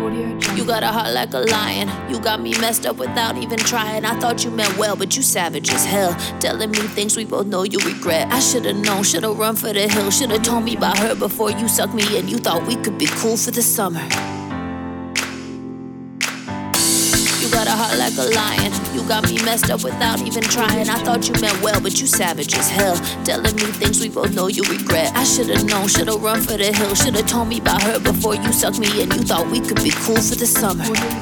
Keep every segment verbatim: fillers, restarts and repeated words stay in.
You got a heart like a lion. You got me messed up without even trying. I thought you meant well, but you savage as hell. Telling me things we both know you regret. I should've known, should've run for the hills. Should've told me about her before you sucked me in. You thought we could be cool for the summer. You got a heart like a lion. You got me messed up without even trying. I thought you meant well, but you savage as hell. Telling me things we both know you regret. I should've known, should've run for the hills. Should've told me about her before you sucked me in. You thought we could be cool for the summer.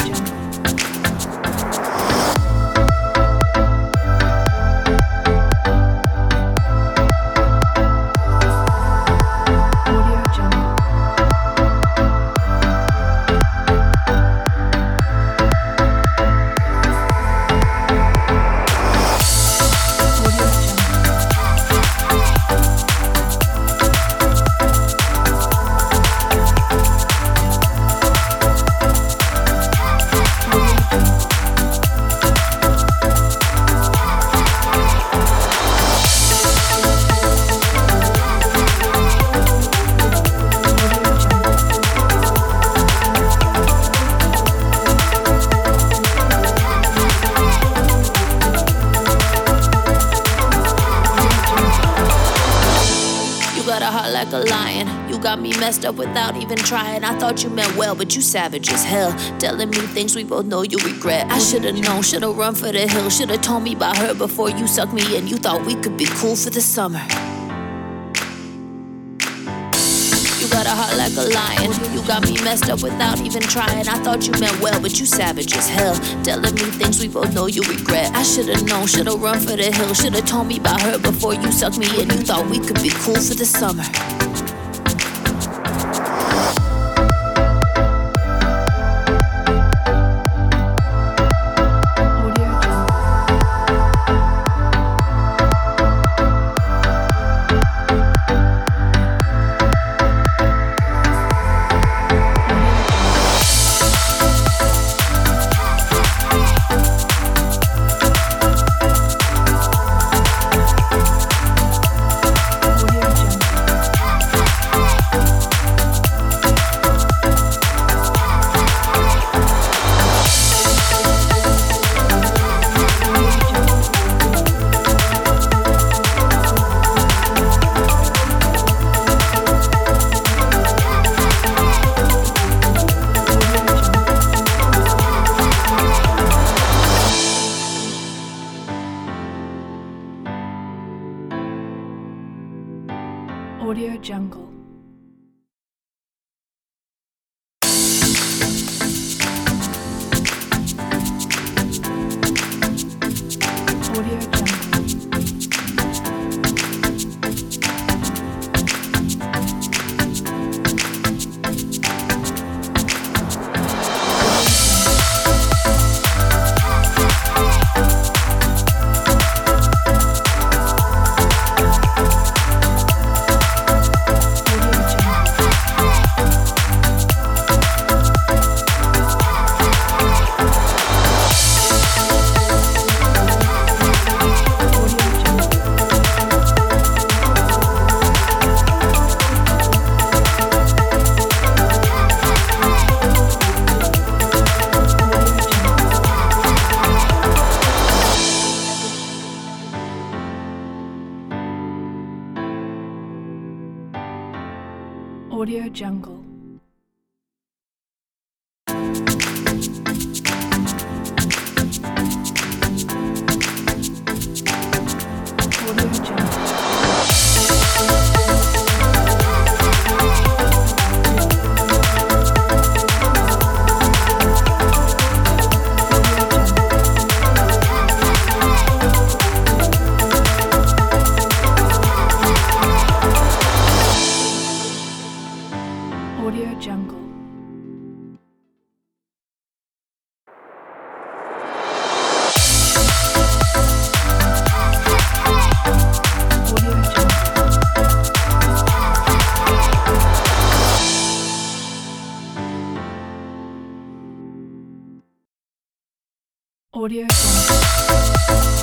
Like a lion, you got me messed up without even trying. I thought you meant well, but you savage as hell. Telling me things we both know you regret. I should've known, should've run for the hills. Should've told me about her before you sucked me in. You thought we could be cool for the summer. You got a heart like a lion. You got me messed up without even trying. I thought you meant well, but you savage as hell. Telling me things we both know you regret. I should've known, should've run for the hills. Should've told me about her before you sucked me in. You thought we could be cool for the summer. Audio Jungle. Audio Jungle. Audio Jungle. Audio Jungle. Audio Jungle. Audio Jungle.